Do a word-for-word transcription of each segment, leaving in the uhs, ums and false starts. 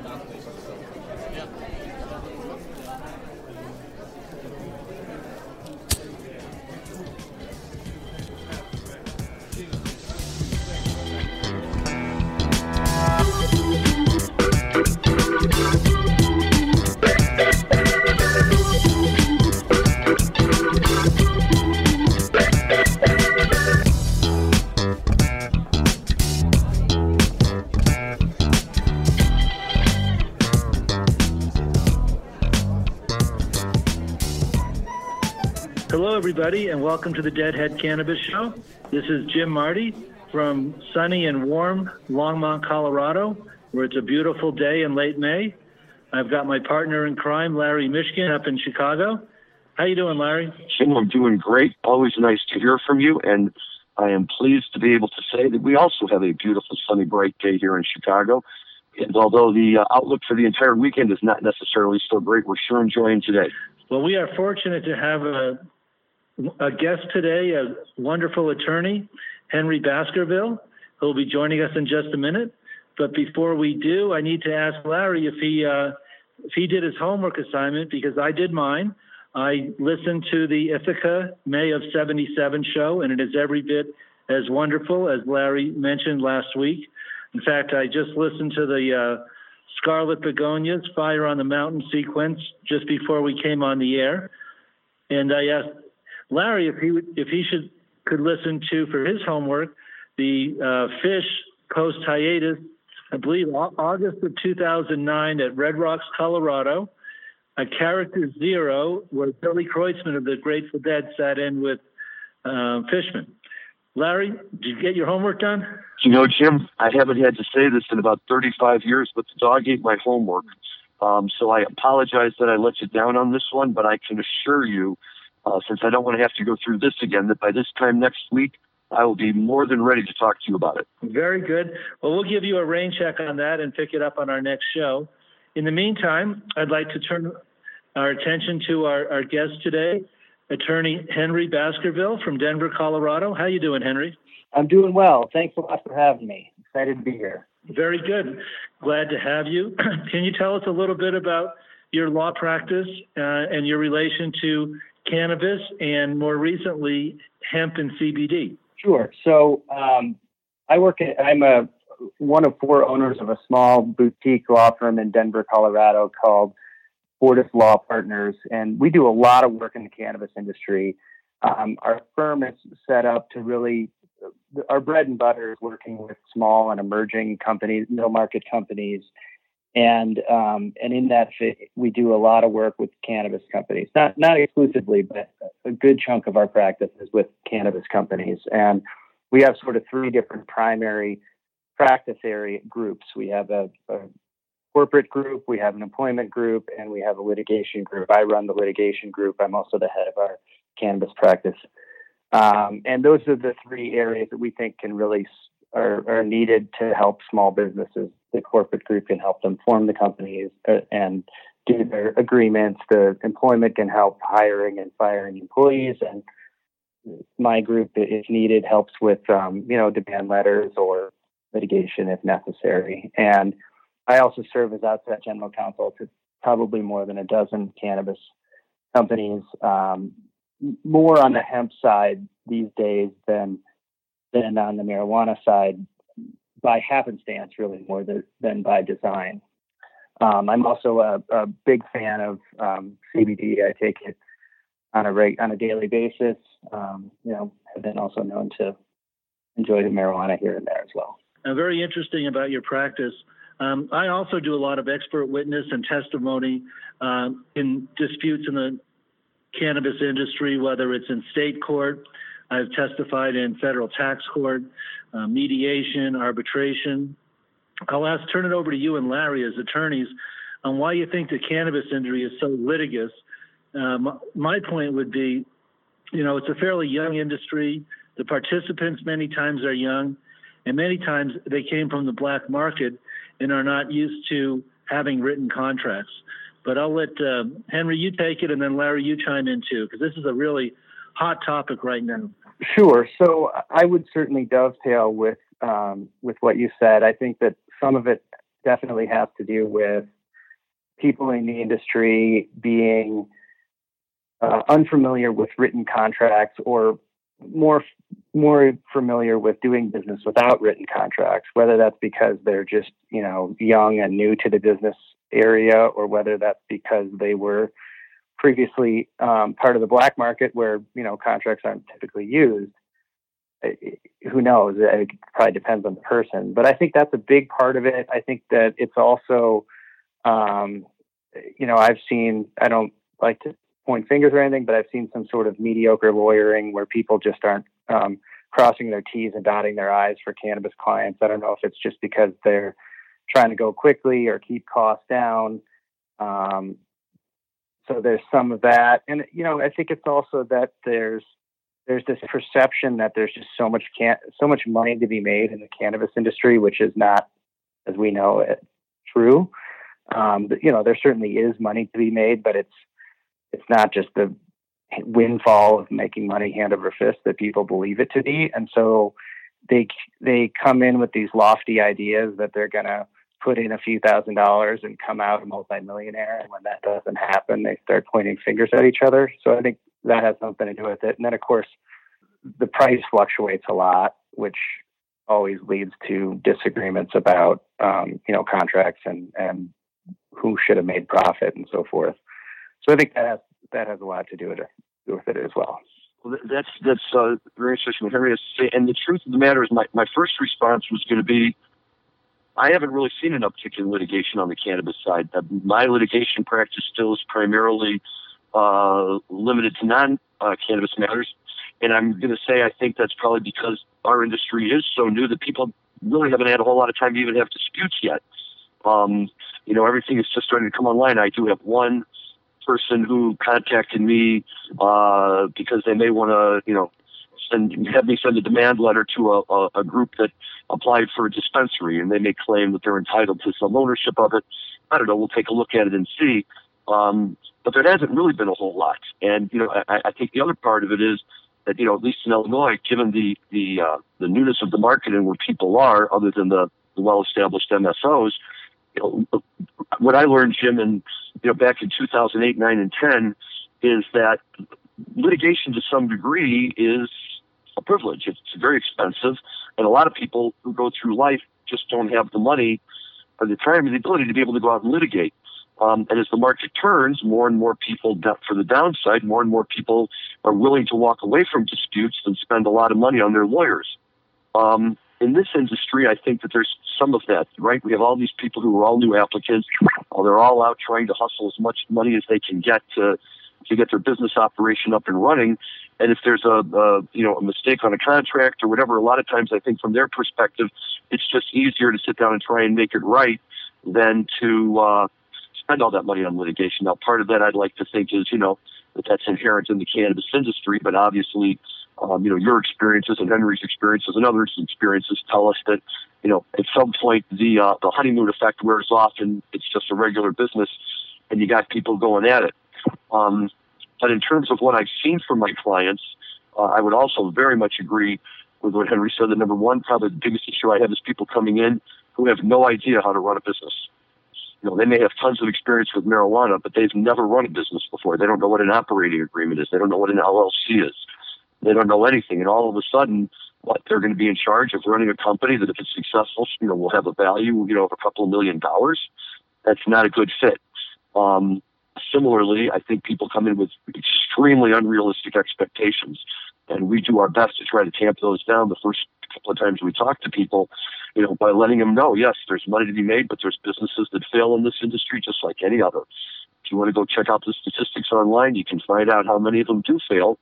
Hello, everybody, and welcome to the Deadhead Cannabis Show. This is Jim Marty from sunny and warm Longmont, Colorado, where it's a beautiful day in late May. I've got my partner in crime, Larry Mishkin, up in Chicago. How you doing, Larry? Jim, I'm doing great. Always nice to hear from you, and I am pleased to be able to say that we also have a beautiful, sunny, bright day here in Chicago. And although the uh, outlook for the entire weekend is not necessarily so great, we're sure enjoying today. Well, we are fortunate to have a A guest today, a wonderful attorney, Henry Baskerville, who will be joining us in just a minute. But before we do, I need to ask Larry if he uh, if he did his homework assignment, because I did mine. I listened to the Ithaca May of seventy-seven show, and it is every bit as wonderful as Larry mentioned last week. In fact, I just listened to the uh, Scarlet Begonias Fire on the Mountain sequence just before we came on the air. And I asked Larry if he would, if he should could listen to, for his homework, the uh, Fish post hiatus, I believe August of two thousand nine at Red Rocks, Colorado, a Character Zero, where Billy Kreutzmann of the Grateful Dead sat in with uh, Fishman. Larry, did you get your homework done? You know, Jim, I haven't had to say this in about thirty-five years, but the dog ate my homework. Um, so I apologize that I let you down on this one, but I can assure you, Uh, since I don't want to have to go through this again, that by this time next week, I will be more than ready to talk to you about it. Very good. Well, we'll give you a rain check on that and pick it up on our next show. In the meantime, I'd like to turn our attention to our, our guest today, attorney Henry Baskerville from Denver, Colorado. How you doing, Henry? I'm doing well. Thanks a lot for having me. Excited to be here. Very good. Glad to have you. Can you tell us a little bit about your law practice uh, and your relation to cannabis and, more recently, hemp and C B D? Sure. So um, I work at, I'm a one of four owners of a small boutique law firm in Denver, Colorado called Fortis Law Partners, and we do a lot of work in the cannabis industry. Um, our firm is set up to really, our bread and butter is working with small and emerging companies, middle market companies. And um, and in that fit, we do a lot of work with cannabis companies, not not exclusively, but a good chunk of our practice is with cannabis companies. And we have sort of three different primary practice area groups. We have a, a corporate group, we have an employment group, and we have a litigation group. I run the litigation group. I'm also the head of our cannabis practice. Um, and those are the three areas that we think can really are, are needed to help small businesses. The corporate group can help them form the companies and do their agreements. The employment can help hiring and firing employees. And my group, if needed, helps with, um, you know, demand letters or litigation if necessary. And I also serve as outside general counsel to probably more than a dozen cannabis companies, um, more on the hemp side these days than, than on the marijuana side, by happenstance, really more than, than by design. Um, I'm also a, a big fan of um, C B D. I take it on a reg- on a daily basis. Um, you know, have been also known to enjoy the marijuana here and there as well. Uh, very interesting about your practice. Um, I also do a lot of expert witness and testimony um, in disputes in the cannabis industry, whether it's in state court. I've testified in federal tax court, uh, mediation, arbitration. I'll ask, turn it over to you and Larry as attorneys on why you think the cannabis industry is so litigious. Uh, my, my point would be, you know, it's a fairly young industry. The participants many times are young, and many times they came from the black market and are not used to having written contracts. But I'll let uh, Henry, you take it, and then Larry, you chime in too, because this is a really hot topic right now. Sure. So I would certainly dovetail with um, with what you said. I think that some of it definitely has to do with people in the industry being uh, unfamiliar with written contracts, or more more familiar with doing business without written contracts, whether that's because they're just, you know, young and new to the business area, or whether that's because they were previously um, part of the black market where, you know, contracts aren't typically used. Who knows? It probably depends on the person. But I think that's a big part of it. I think that it's also, um, you know, I've seen, I don't like to point fingers or anything, but I've seen some sort of mediocre lawyering where people just aren't um, crossing their T's and dotting their I's for cannabis clients. I don't know if it's just because they're trying to go quickly or keep costs down. Um, so there's some of that. And, you know, I think it's also that there's, there's this perception that there's just so much can so much money to be made in the cannabis industry, which is not, as we know it, true. Um, but, you know, there certainly is money to be made, but it's, it's not just the windfall of making money hand over fist that people believe it to be. And so they, they come in with these lofty ideas that they're going to put in a few thousand dollars and come out a multimillionaire. And when that doesn't happen, they start pointing fingers at each other. So I think that has something to do with it. And then, of course, the price fluctuates a lot, which always leads to disagreements about, um, you know, contracts and, and who should have made profit and so forth. So I think that has, that has a lot to do with it, do with it as well. Well, that's that's uh, very interesting what Henry has to say. And the truth of the matter is, my, my first response was going to be, I haven't really seen an uptick in litigation on the cannabis side. Uh, my litigation practice still is primarily uh, limited to non-cannabis uh, matters. And I'm going to say I think that's probably because our industry is so new that people really haven't had a whole lot of time to even have disputes yet. Um, you know, everything is just starting to come online. I do have one person who contacted me uh, because they may want to, you know, send, have me send a demand letter to a, a, a group that applied for a dispensary, and they may claim that they're entitled to some ownership of it. I don't know. We'll take a look at it and see. Um, but there hasn't really been a whole lot. And, you know, I, I think the other part of it is that, you know, at least in Illinois, given the the uh, the newness of the market and where people are, other than the, the well-established M S Os, you know, what I learned, Jim, and you know, back in two thousand eight, nine, and ten, is that litigation to some degree is a privilege. It's very expensive, and a lot of people who go through life just don't have the money or the time or the ability to be able to go out and litigate. Um, and as the market turns, more and more people, for the downside, more and more people are willing to walk away from disputes and spend a lot of money on their lawyers. Um, in this industry, I think that there's some of that, right? We have all these people who are all new applicants. Uh, they're all out trying to hustle as much money as they can get to to get their business operation up and running. And if there's a, a you know a mistake on a contract or whatever, a lot of times I think from their perspective, it's just easier to sit down and try and make it right than to uh, spend all that money on litigation. Now, part of that I'd like to think is, you know, that that's inherent in the cannabis industry, but obviously, um, you know, your experiences and Henry's experiences and others' experiences tell us that, you know, at some point the uh, the honeymoon effect wears off and it's just a regular business and you got people going at it. Um, but in terms of what I've seen from my clients, uh, I would also very much agree with what Henry said. That number one, probably the biggest issue I have is people coming in who have no idea how to run a business. You know, they may have tons of experience with marijuana, but they've never run a business before. They don't know what an operating agreement is. They don't know what an L L C is. They don't know anything. And all of a sudden, what, they're going to be in charge of running a company that if it's successful, you know, will have a value, you know, of a couple of million dollars. That's not a good fit. Um, similarly, I think people come in with extremely unrealistic expectations. And we do our best to try to tamp those down the first couple of times we talk to people, you know, by letting them know, yes, there's money to be made, but there's businesses that fail in this industry just like any other. If you want to go check out the statistics online, you can find out how many of them do fail.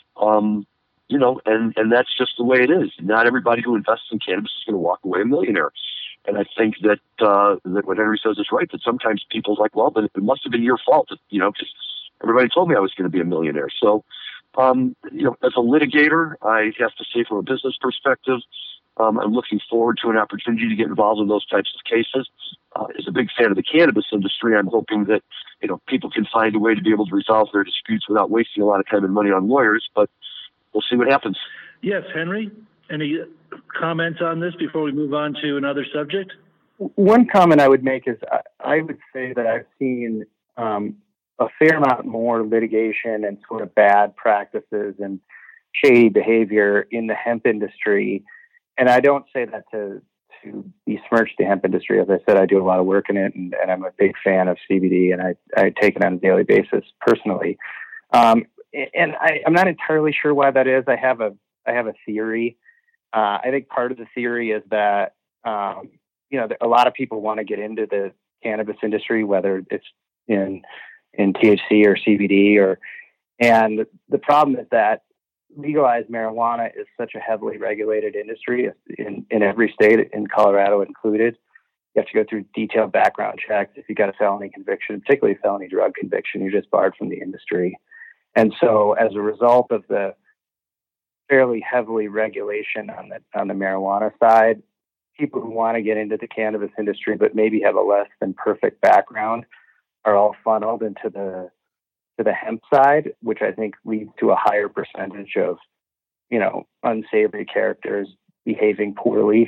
Um, you know, and, and that's just the way it is. Not everybody who invests in cannabis is going to walk away a millionaire. And I think that, uh, that what Henry says is right, that sometimes people's like, well, but it must have been your fault, you know, because everybody told me I was going to be a millionaire. So, um, you know, as a litigator, I have to say from a business perspective, um, I'm looking forward to an opportunity to get involved in those types of cases. Uh, as a big fan of the cannabis industry, I'm hoping that, you know, people can find a way to be able to resolve their disputes without wasting a lot of time and money on lawyers, but we'll see what happens. Yes, Henry, any comments on this before we move on to another subject? One comment I would make is I, I would say that I've seen um, a fair amount more litigation and sort of bad practices and shady behavior in the hemp industry. And I don't say that to to besmirch the hemp industry. As I said, I do a lot of work in it, and, and I'm a big fan of C B D, and I, I take it on a daily basis personally. Um, and I, I'm not entirely sure why that is. I have a I have a theory. Uh, I think part of the theory is that um, you know a lot of people want to get into the cannabis industry, whether it's in in T H C or C B D, or and the problem is that legalized marijuana is such a heavily regulated industry in, in every state, in Colorado included. You have to go through detailed background checks. If you got a felony conviction, particularly a felony drug conviction, you're just barred from the industry. And so as a result of the fairly heavily regulation on the, on the marijuana side, people who want to get into the cannabis industry, but maybe have a less than perfect background, are all funneled into the to the hemp side, which I think leads to a higher percentage of, you know, unsavory characters behaving poorly.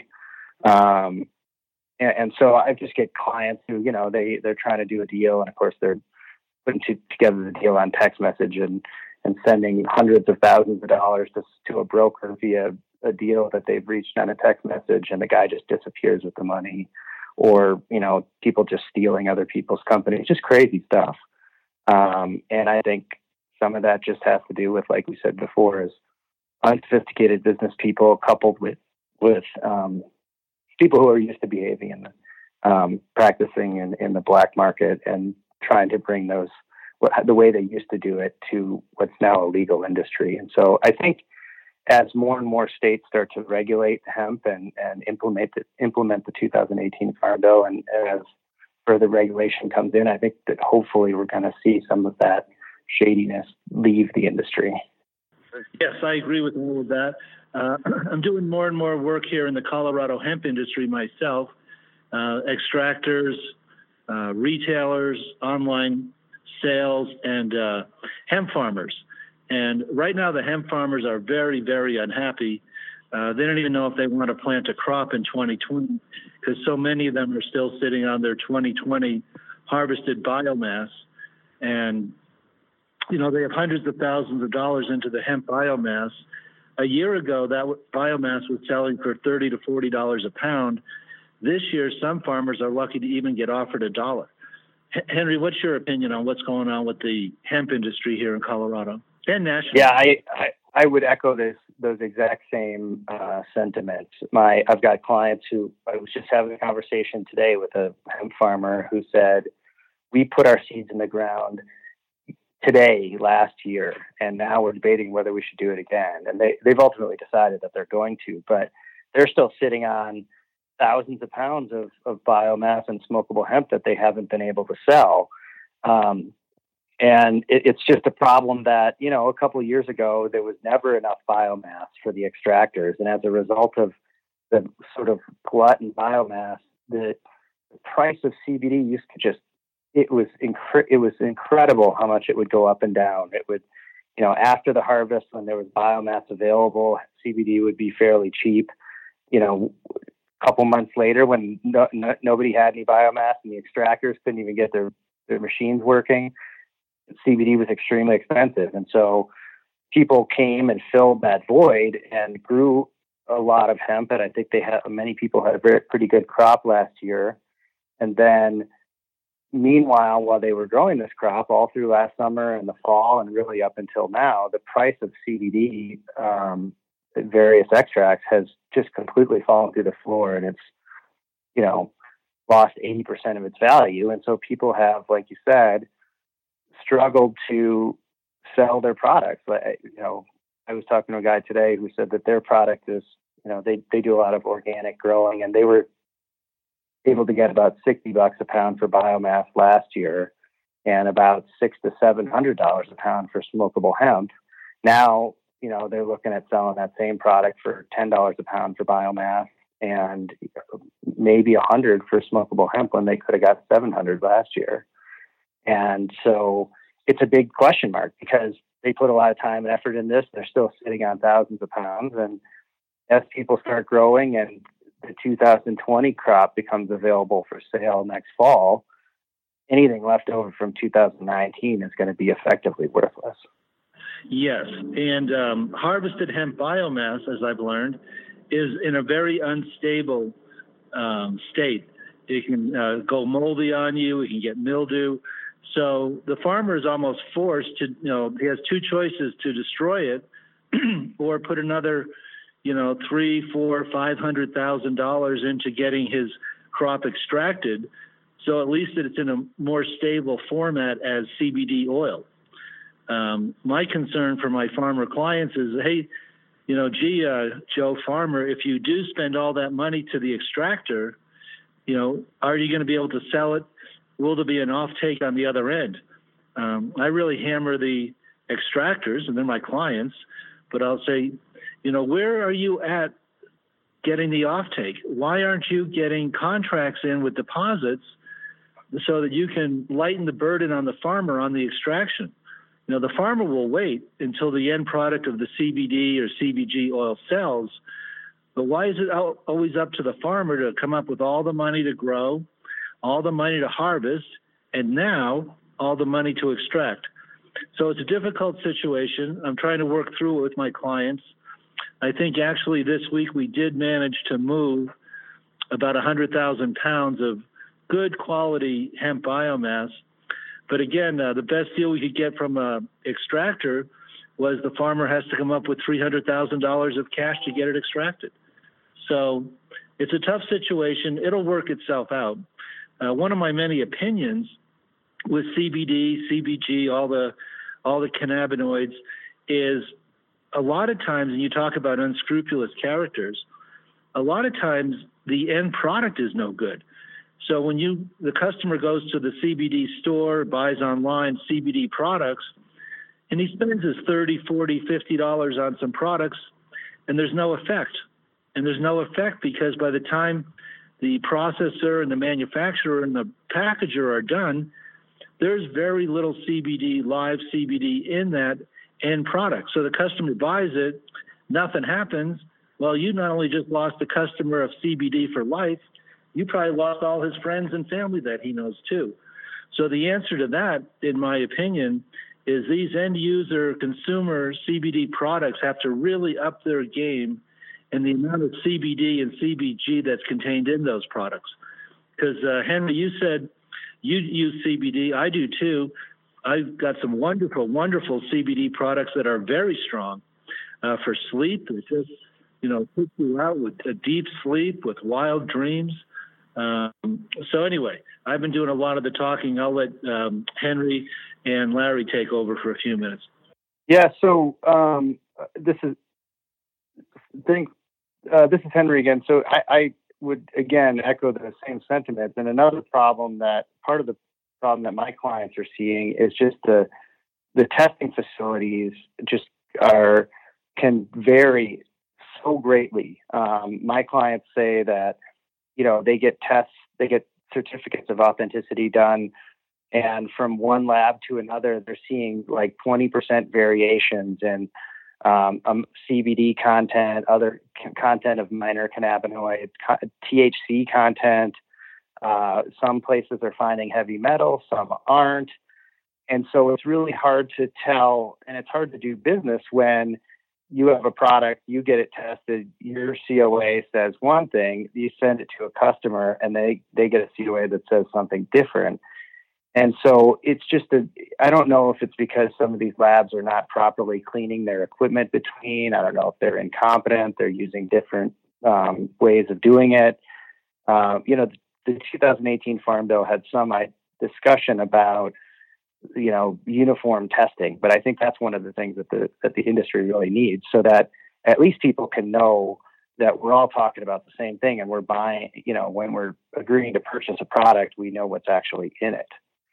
Um, and, and so I just get clients who, you know, they, they're trying to do a deal. And of course they're putting t- together the deal on text message and, and sending hundreds of thousands of dollars to, to a broker via a deal that they've reached on a text message. And the guy just disappears with the money, or, you know, people just stealing other people's companies, just crazy stuff. Um, and I think some of that just has to do with, like we said before, is unsophisticated business people coupled with with um, people who are used to behaving in the, um, practicing in, in the black market and trying to bring those what, the way they used to do it to what's now a legal industry. And so I think as more and more states start to regulate hemp and, and implement the, implement the two thousand eighteen Farm Bill, and, and as further regulation comes in, I think that hopefully we're going to see some of that shadiness leave the industry. Yes, I agree with all of that. Uh, I'm doing more and more work here in the Colorado hemp industry myself, uh, extractors, uh, retailers, online sales, and uh, hemp farmers. And right now the hemp farmers are very, very unhappy. Uh, they don't even know if they want to plant a crop in twenty twenty, because so many of them are still sitting on their twenty twenty harvested biomass. And, you know, they have hundreds of thousands of dollars into the hemp biomass. A year ago, that w- biomass was selling for thirty to forty dollars a pound. This year, some farmers are lucky to even get offered a dollar. H- Henry, what's your opinion on what's going on with the hemp industry here in Colorado and nationally? Yeah, I, I, I would echo this those exact same uh, sentiments. My I've got clients who I was just having a conversation today with a hemp farmer who said, we put our seeds in the ground today last year, and now we're debating whether we should do it again. And they, they've ultimately decided that they're going to, but they're still sitting on thousands of pounds of, of biomass and smokable hemp that they haven't been able to sell. Um, And it, it's just a problem that, you know, a couple of years ago, there was never enough biomass for the extractors. And as a result of the sort of glut in biomass, the, the price of C B D used to just, it was, incre- it was incredible how much it would go up and down. It would, you know, after the harvest, when there was biomass available, C B D would be fairly cheap. You know, a couple months later, when no, no, nobody had any biomass and the extractors couldn't even get their, their machines working, C B D was extremely expensive. And so people came and filled that void and grew a lot of hemp. And I think they had, many people had a very, pretty good crop last year. And then meanwhile, while they were growing this crop all through last summer and the fall and really up until now, the price of C B D, um, various extracts, has just completely fallen through the floor. And it's, you know, lost eighty percent of its value. And so people have, like you said, struggled to sell their products. You know, I was talking to a guy today who said that their product is, you know, they, they do a lot of organic growing, and they were able to get about sixty bucks a pound for biomass last year and about six to seven hundred dollars a pound for smokable hemp. Now, you know, they're looking at selling that same product for ten dollars a pound for biomass and maybe a hundred for smokable hemp, when they could have got seven hundred last year. And so it's a big question mark, because they put a lot of time and effort in this. They're still sitting on thousands of pounds. And as people start growing and the two thousand twenty crop becomes available for sale next fall, anything left over from two thousand nineteen is going to be effectively worthless. Yes, and um, harvested hemp biomass, as I've learned, is in a very unstable um, state. It can uh, go moldy on you. It can get mildew. So the farmer is almost forced to, you know, he has two choices: to destroy it or put another, you know, three, four, five hundred thousand dollars into getting his crop extracted. So at least it's in a more stable format as C B D oil. Um, my concern for my farmer clients is, hey, you know, gee, uh, Joe Farmer, if you do spend all that money to the extractor, you know, are you going to be able to sell it? Will there be an offtake on the other end? Um, I really hammer the extractors, and they're my clients, but I'll say, you know, where are you at getting the offtake? Why aren't you getting contracts in with deposits so that you can lighten the burden on the farmer on the extraction? You know, the farmer will wait until the end product of the C B D or C B G oil sells, but why is it always up to the farmer to come up with all the money to grow, all the money to harvest, and now all the money to extract? So it's a difficult situation. I'm trying to work through it with my clients. I think actually this week we did manage to move about one hundred thousand pounds of good quality hemp biomass. But again, uh, the best deal we could get from an extractor was the farmer has to come up with three hundred thousand dollars of cash to get it extracted. So it's a tough situation. It'll work itself out. Uh, one of my many opinions with C B D, C B G, all the all the cannabinoids is a lot of times, and you talk about unscrupulous characters, a lot of times the end product is no good. So when you the customer goes to the C B D store, buys online C B D products, and he spends his thirty, forty, fifty dollars on some products, and there's no effect. And there's no effect because by the time the processor and the manufacturer and the packager are done, there's very little C B D, live C B D in that end product. So the customer buys it, nothing happens. Well, you not only just lost a customer of C B D for life, you probably lost all his friends and family that he knows too. So the answer to that, in my opinion, is these end user consumer C B D products have to really up their game in the amount of C B D and C B G that's contained in those products. Because uh, Henry, you said you use C B D. I do too. I've got some wonderful, wonderful C B D products that are very strong uh, for sleep. It just, you know, puts you out with a deep sleep, with wild dreams. Um, so anyway, I've been doing a lot of the talking. I'll let um, Henry and Larry take over for a few minutes. Yeah. So um, this is think uh, this is Henry again. So I, I would again echo the same sentiments. And another problem that part of the problem that my clients are seeing is just the the testing facilities just are can vary so greatly. Um, my clients say that, you know, they get tests, they get certificates of authenticity done, and from one lab to another, they're seeing like twenty percent variations in um, um, C B D content, other c- content of minor cannabinoids, co- T H C content. Uh, some places are finding heavy metal, some aren't. And so it's really hard to tell, and it's hard to do business when you have a product, you get it tested, your C O A says one thing, you send it to a customer, and they, they get a C O A that says something different. And so it's just a, I don't know if it's because some of these labs are not properly cleaning their equipment between. I don't know if they're incompetent, they're using different um, ways of doing it. Uh, you know, the, the two thousand eighteen Farm Bill had some uh, discussion about, you know, uniform testing, but I think that's one of the things that the that the industry really needs, so that at least people can know that we're all talking about the same thing, and we're buying, you know, when we're agreeing to purchase a product, we know what's actually in it.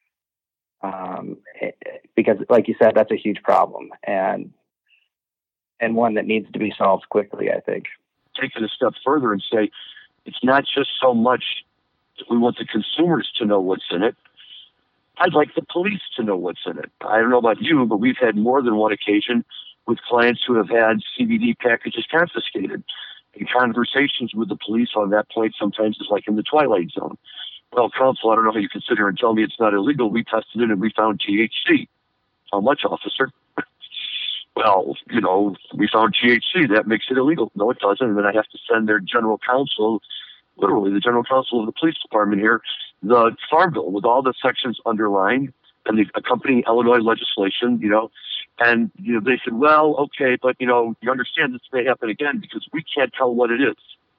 Um, it, because, like you said, that's a huge problem, and and one that needs to be solved quickly, I think. Take it a step further and say it's not just so much that we want the consumers to know what's in it. I'd like the police to know what's in it. I don't know about you, but we've had more than one occasion with clients who have had C B D packages confiscated. And conversations with the police on that point sometimes is like in the twilight zone. Well, counsel, I don't know how you can sit here and tell me it's not illegal. We tested it and we found T H C. How much, officer? Well, you know, we found T H C. That makes it illegal. No, it doesn't. And then I have to send their general counsel, literally the general counsel of the police department here, the Farm Bill with all the sections underlined and the accompanying Illinois legislation, you know. And, you know, they said, well, okay, but, you know, you understand this may happen again because we can't tell what it is.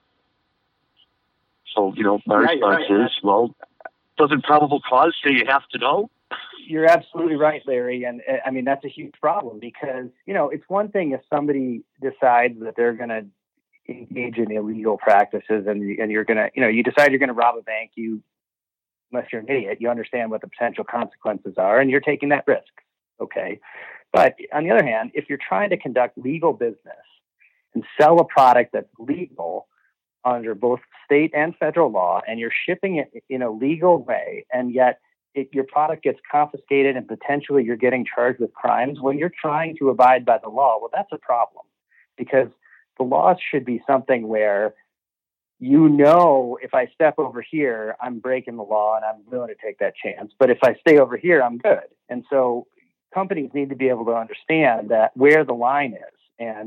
So, you know, my Yeah, response right. is, well, doesn't probable cause say you have to know? You're absolutely right, Larry. And uh, I mean, that's a huge problem because, you know, it's one thing if somebody decides that they're going to engage in illegal practices and, and you're going to, you know, you decide you're going to rob a bank, you, unless you're an idiot, you understand what the potential consequences are and you're taking that risk. Okay. But on the other hand, if you're trying to conduct legal business and sell a product that's legal under both state and federal law, and you're shipping it in a legal way, and yet it, your product gets confiscated and potentially you're getting charged with crimes when you're trying to abide by the law, well, that's a problem because the laws should be something where, you know, if I step over here, I'm breaking the law and I'm willing to take that chance. But if I stay over here, I'm good. And so companies need to be able to understand that where the line is. And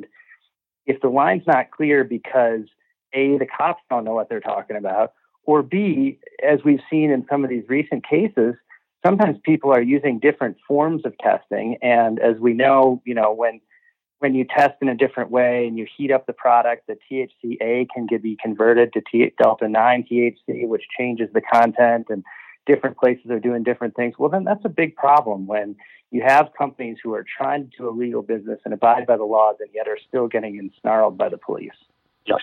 if the line's not clear because A, the cops don't know what they're talking about, or B, as we've seen in some of these recent cases, sometimes people are using different forms of testing. And as we know, you know, when when you test in a different way and you heat up the product, the T H C A can get, be converted to T- delta nine T H C, which changes the content, and different places are doing different things. Well, then that's a big problem when you have companies who are trying to do a legal business and abide by the laws and yet are still getting ensnarled by the police. Yes.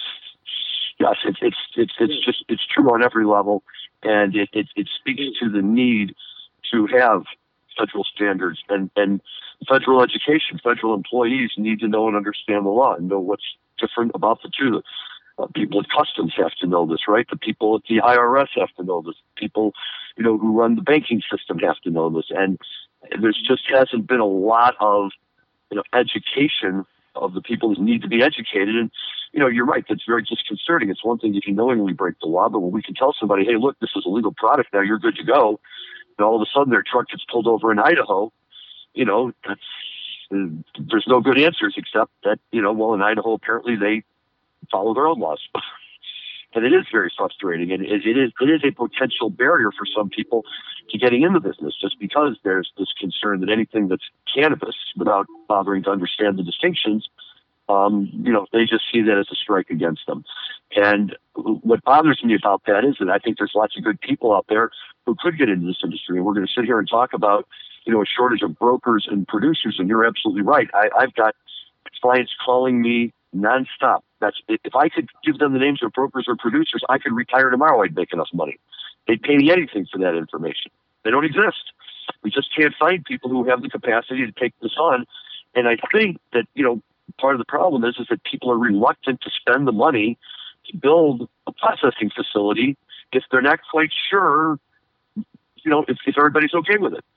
Yes, it's it's it's it's just it's true on every level, and it it, it speaks to the need to have federal standards and and federal education. Federal employees need to know and understand the law and know what's different about the two. Uh, people at customs have to know this, right? The people at the I R S have to know this. People, you know, who run the banking system have to know this, and there's just hasn't been a lot of, you know, education of the people that need to be educated. And, you know, you're right, that's very disconcerting. It's one thing if you knowingly break the law, but when we can tell somebody, hey, look, this is a legal product now, you're good to go, and all of a sudden their truck gets pulled over in Idaho, you know, that's, uh, there's no good answers except that, you know, well, in Idaho, apparently they follow their own laws. And it is very frustrating, and it, it is it is a potential barrier for some people to getting into business, just because there's this concern that anything that's cannabis, without bothering to understand the distinctions, um, you know, they just see that as a strike against them. And what bothers me about that is that I think there's lots of good people out there who could get into this industry, and we're going to sit here and talk about, you know, a shortage of brokers and producers, and you're absolutely right. I, I've got clients calling me nonstop. That's if I could give them the names of brokers or producers, I could retire tomorrow. I'd make enough money. They'd pay me anything for that information. They don't exist. We just can't find people who have the capacity to take this on. And I think that, you know, part of the problem is is that people are reluctant to spend the money to build a processing facility if they're not quite sure, you know, if, if everybody's okay with it.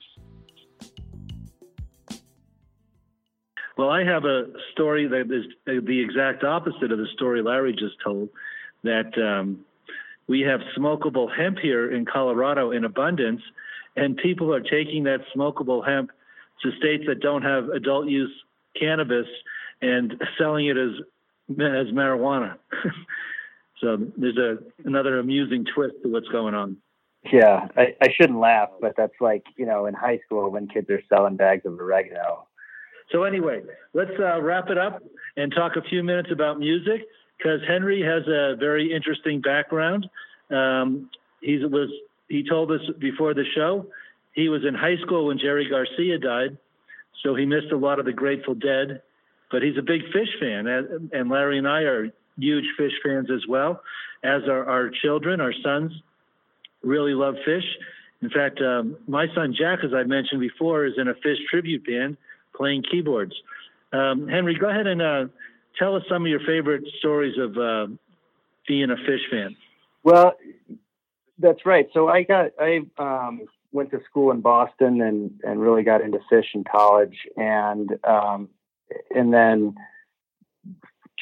Well, I have a story that is the exact opposite of the story Larry just told, that um, we have smokable hemp here in Colorado in abundance, and people are taking that smokable hemp to states that don't have adult use cannabis and selling it as as marijuana. So there's a another amusing twist to what's going on. Yeah, I, I shouldn't laugh, but that's like, you know, in high school when kids are selling bags of oregano. So anyway, let's uh, wrap it up and talk a few minutes about music, because Henry has a very interesting background. Um, he was he told us before the show he was in high school when Jerry Garcia died, so he missed a lot of the Grateful Dead. But he's a big Fish fan, and Larry and I are huge Fish fans as well, as are our children. Our sons really love Fish. In fact, um, my son Jack, as I mentioned before, is in a Fish tribute band, playing keyboards. Um, Henry, go ahead and uh, tell us some of your favorite stories of uh, being a Fish fan. Well, that's right. So I got I um, went to school in Boston and, and really got into Fish in college, and um, and then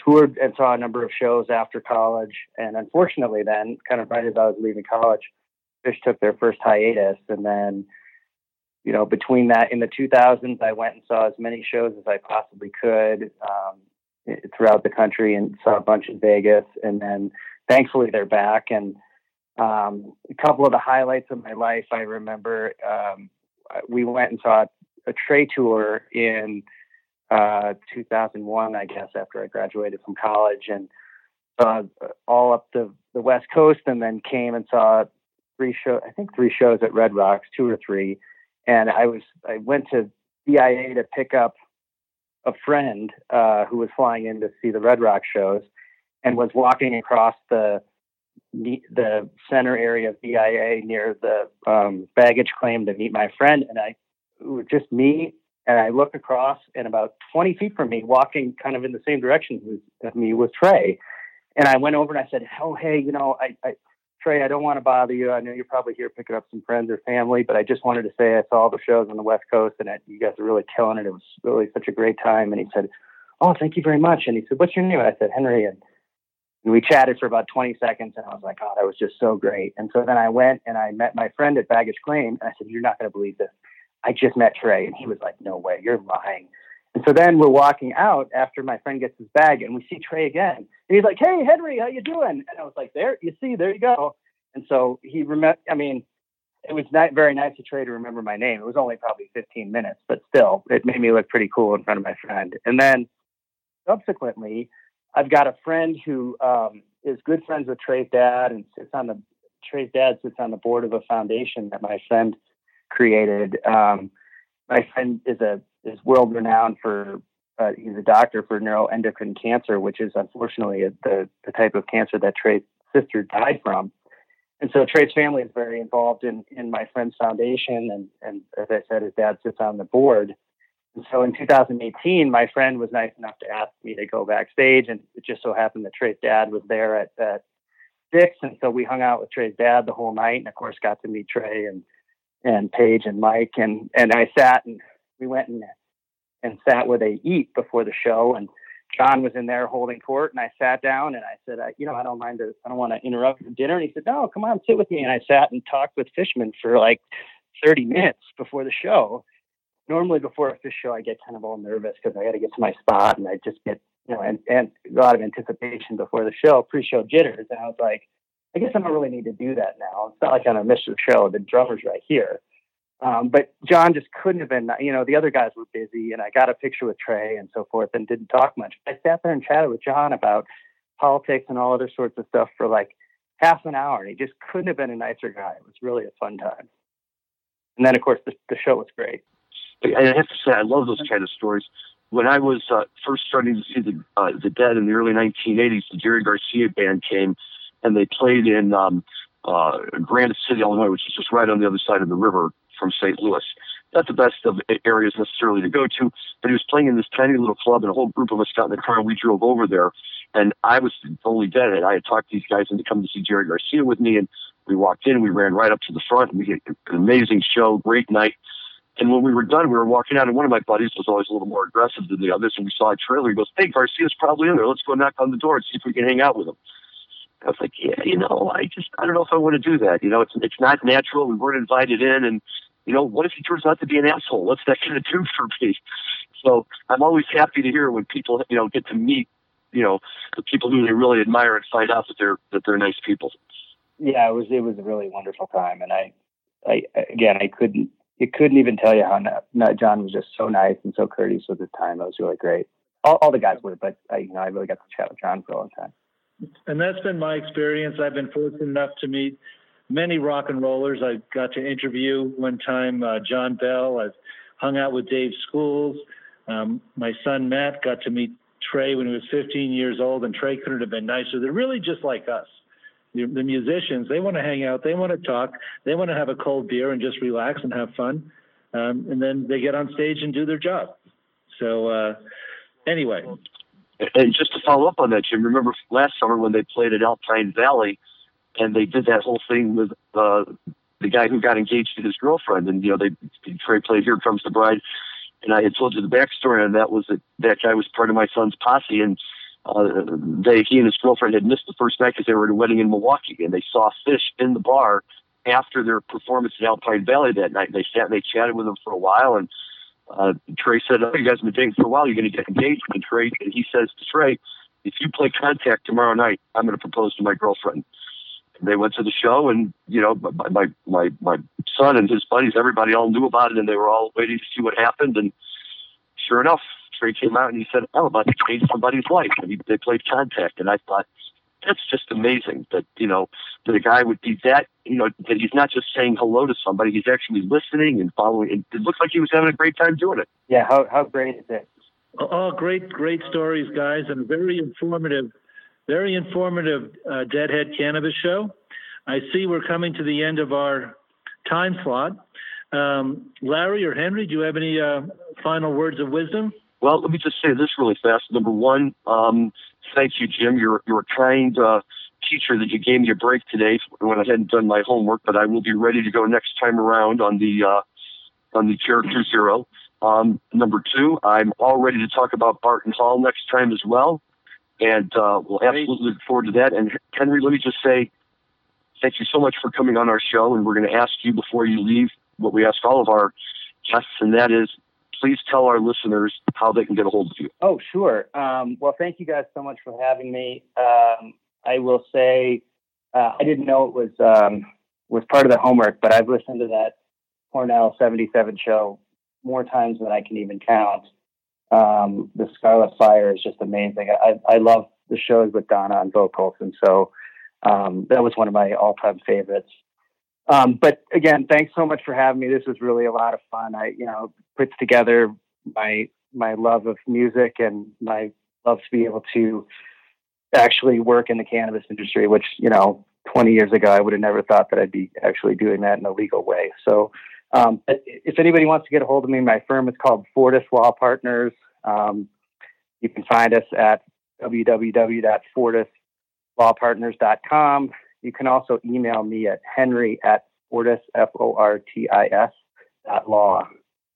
toured and saw a number of shows after college. And unfortunately then, kind of right as I was leaving college, Phish took their first hiatus. And then, you know, between that, in the two thousands, I went and saw as many shows as I possibly could um, throughout the country and saw a bunch in Vegas. And then thankfully they're back. And um, a couple of the highlights of my life, I remember um, we went and saw a Trey tour in uh, two thousand one, I guess, after I graduated from college, and saw all up the, the West Coast, and then came and saw three shows, I think three shows at Red Rocks, two or three. And I was, I went to D I A to pick up a friend uh, who was flying in to see the Red Rock shows, and was walking across the the center area of D I A near the um, baggage claim to meet my friend. And I, it was just me. And I look across, and about twenty feet from me, walking kind of in the same direction as me, was Trey. And I went over and I said, "Oh, hey, you know, I, I Trey, I don't want to bother you. I know you're probably here picking up some friends or family, but I just wanted to say I saw all the shows on the West Coast, and I, you guys are really killing it. It was really such a great time." And he said, "Oh, thank you very much." And he said, "What's your name?" And I said, "Henry." And, and we chatted for about twenty seconds, and I was like, "Oh, that was just so great." And so then I went and I met my friend at Baggage Claim, and I said, "You're not going to believe this. I just met Trey." And he was like, "No way, you're lying." And so then we're walking out after my friend gets his bag, and we see Trey again. And he's like, "Hey, Henry, how you doing?" And I was like, "There, you see, there you go." And so he remember, I mean, it was not very nice of Trey to remember my name. It was only probably fifteen minutes, but still, it made me look pretty cool in front of my friend. And then subsequently, I've got a friend who um, is good friends with Trey's dad, and sits on the Trey's dad sits on the board of a foundation that my friend created. Um, my friend is a is world renowned for uh, he's a doctor for neuroendocrine cancer, which is unfortunately a, the the type of cancer that Trey's sister died from. And so Trey's family is very involved in in my friend's foundation, and and as I said, his dad sits on the board. And so in two thousand eighteen, my friend was nice enough to ask me to go backstage, and it just so happened that Trey's dad was there at at six, and so we hung out with Trey's dad the whole night, and of course got to meet Trey and and Paige and Mike, and and I sat and we went and and sat where they eat before the show, and John was in there holding court, and I sat down and I said, I, you know, I don't mind to, I don't want to interrupt your dinner. And he said, "No, come on, sit with me." And I sat and talked with Fishman for like thirty minutes before the show. Normally before a Phish show, I get kind of all nervous because I got to get to my spot, and I just get, you know, and, and a lot of anticipation before the show, pre-show jitters. And I was like, I guess I don't really need to do that now. It's not like I'm going to miss the show. The drummer's right here. Um, but John just couldn't have been, you know, the other guys were busy, and I got a picture with Trey and so forth and didn't talk much. I sat there and chatted with John about politics and all other sorts of stuff for like half an hour, and he just couldn't have been a nicer guy. It was really a fun time. And then, of course, the, the show was great. I have to say, I love those kind of stories. When I was uh, first starting to see the uh, the Dead in the early nineteen eighties, the Jerry Garcia band came, and they played in um, uh, Granite City, Illinois, which is just right on the other side of the river from Saint Louis. Not the best of areas necessarily to go to, but he was playing in this tiny little club, and a whole group of us got in the car, and we drove over there. And I was the only Deadhead. I had talked these guys into coming to see Jerry Garcia with me, and we walked in, we ran right up to the front, and we had an amazing show, great night. And when we were done, we were walking out, and one of my buddies was always a little more aggressive than the others, and we saw a trailer. He goes, "Hey, Garcia's probably in there. Let's go knock on the door and see if we can hang out with him." I was like, "Yeah, you know, I just, I don't know if I want to do that. You know, it's it's not natural. We weren't invited in, and, you know, what if he turns out to be an asshole? What's that going to do for me?" So I'm always happy to hear when people, you know, get to meet, you know, the people who they really admire and find out that they're that they're nice people. Yeah, it was it was a really wonderful time, and I, I again, I couldn't. You couldn't even tell you how not, not, John was just so nice and so courteous with his time. It was really great. All, all the guys were, but I, you know, I really got to chat with John for a long time. And that's been my experience. I've been fortunate enough to meet many rock and rollers. I got to interview one time uh, John Bell. I've hung out with Dave Schools. Um, my son Matt got to meet Trey when he was fifteen years old, and Trey couldn't have been nicer. They're really just like us. The musicians, they want to hang out, they want to talk, they want to have a cold beer and just relax and have fun. Um, and then they get on stage and do their job. So uh, anyway. And just to follow up on that, Jim, remember last summer when they played at Alpine Valley, and they did that whole thing with uh, the guy who got engaged to his girlfriend, and, you know, they Trey played Here Comes the Bride. And I had told you the backstory on that was that that guy was part of my son's posse, and uh, they he and his girlfriend had missed the first night because they were at a wedding in Milwaukee, and they saw Phish in the bar after their performance at Alpine Valley that night. They sat and they chatted with him for a while, and uh, Trey said, "Oh, you guys have been dating for a while. You're going to get engaged." And Trey, and he says to Trey, "If you play Contact tomorrow night, I'm going to propose to my girlfriend." And they went to the show, and you know, my, my my my son and his buddies, everybody all knew about it, and they were all waiting to see what happened. And sure enough, Trey came out and he said, "I'm about to change somebody's life." And he, they played Contact, and I thought, that's just amazing that, you know, that a guy would be that, you know, that he's not just saying hello to somebody, he's actually listening and following. It looks like he was having a great time doing it. Yeah, how how great is it? Oh, great, great stories, guys, and very informative, very informative uh, Deadhead Cannabis Show. I see we're coming to the end of our time slot. Um, Larry or Henry, do you have any uh, final words of wisdom? Well, let me just say this really fast. Number one, um, thank you, Jim. You're you're a kind uh, teacher that you gave me a break today when I hadn't done my homework, but I will be ready to go next time around on the uh, on the Character Zero. Um, number two, I'm all ready to talk about Barton Hall next time as well, and uh, we'll absolutely look forward to that. And Henry, let me just say thank you so much for coming on our show, and we're going to ask you before you leave what we ask all of our guests, and that is, please tell our listeners how they can get a hold of you. Oh, sure. Um, well, thank you guys so much for having me. Um, I will say uh, I didn't know it was um, was part of the homework, but I've listened to that Cornell seventy-seven show more times than I can even count. Um, the Scarlet Fire is just amazing. I, I love the shows with Donna on vocals, and so um, that was one of my all-time favorites. Um, but again, thanks so much for having me. This was really a lot of fun. I, you know, puts together my my love of music and my love to be able to actually work in the cannabis industry, which, you know, twenty years ago, I would have never thought that I'd be actually doing that in a legal way. So um, if anybody wants to get a hold of me, my firm is called Fortis Law Partners. Um, you can find us at w w w dot fortis law partners dot com. You can also email me at henry at fortis, F O R T I S, dot law.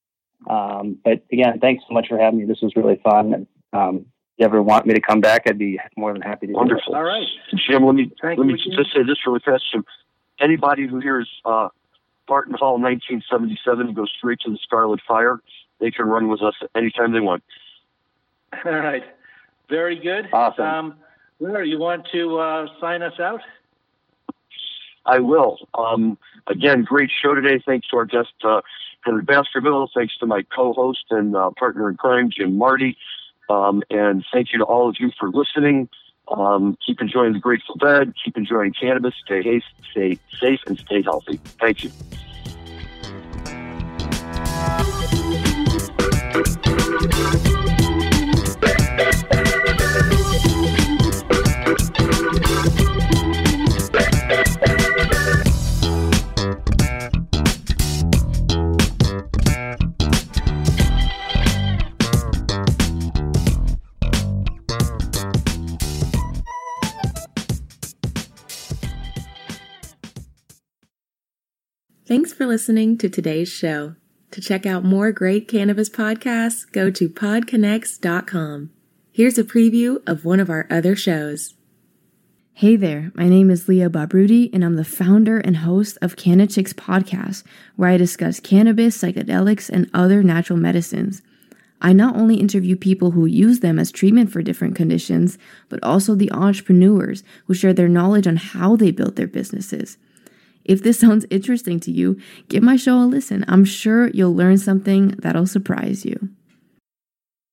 Um, but again, thanks so much for having me. This was really fun. And, um, if you ever want me to come back, I'd be more than happy to. Wonderful. Do it. All right. Jim, let me, Thank let me you, just say this really fast. Jim. Anybody who hears uh, Barton Hall nineteen seventy-seven and goes straight to the Scarlet Fire, they can run with us anytime they want. All right. Very good. Awesome. Um, Larry, you want to uh, sign us out? I will. Um, again, great show today. Thanks to our guest, uh, Henry Baskerville. Thanks to my co-host and uh, partner in crime, Jim Marty. Um, and thank you to all of you for listening. Um, keep enjoying the Grateful Dead. Keep enjoying cannabis. Stay, haste, stay safe and stay healthy. Thank you. Thanks for listening to today's show. To check out more great cannabis podcasts, go to pod connects dot com. Here's a preview of one of our other shows. Hey there, my name is Leah Babrudi, and I'm the founder and host of CannaChicks Podcast, where I discuss cannabis, psychedelics, and other natural medicines. I not only interview people who use them as treatment for different conditions, but also the entrepreneurs who share their knowledge on how they built their businesses. If this sounds interesting to you, give my show a listen. I'm sure you'll learn something that'll surprise you.